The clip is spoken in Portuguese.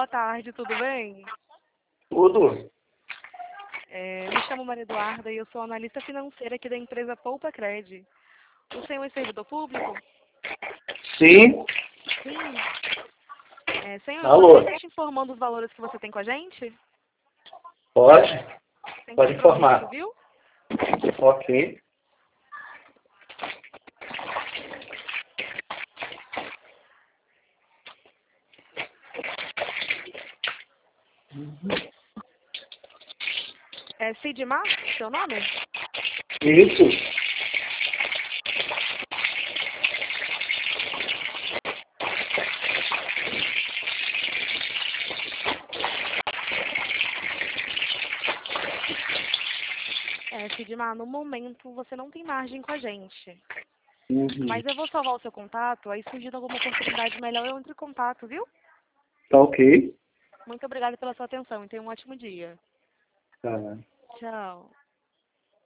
boa tarde, tudo bem? Tudo? Me chamo Maria Eduarda e eu sou analista financeira aqui da empresa Poupa Cred. O senhor é servidor público? Sim. Sim. Senhor, eu Alô? posso estar te informando os valores que você tem com a gente? Pode? Sem Pode compromisso, informar. viu? Ok. É Sidmar, seu nome? Isso. Sidmar, no momento você não tem margem com a gente. Uhum. Mas eu vou salvar o seu contato, aí surgindo alguma oportunidade melhor eu entro em contato, viu? Tá ok. Muito obrigada pela sua atenção e tenha um ótimo dia. Tá. Tchau.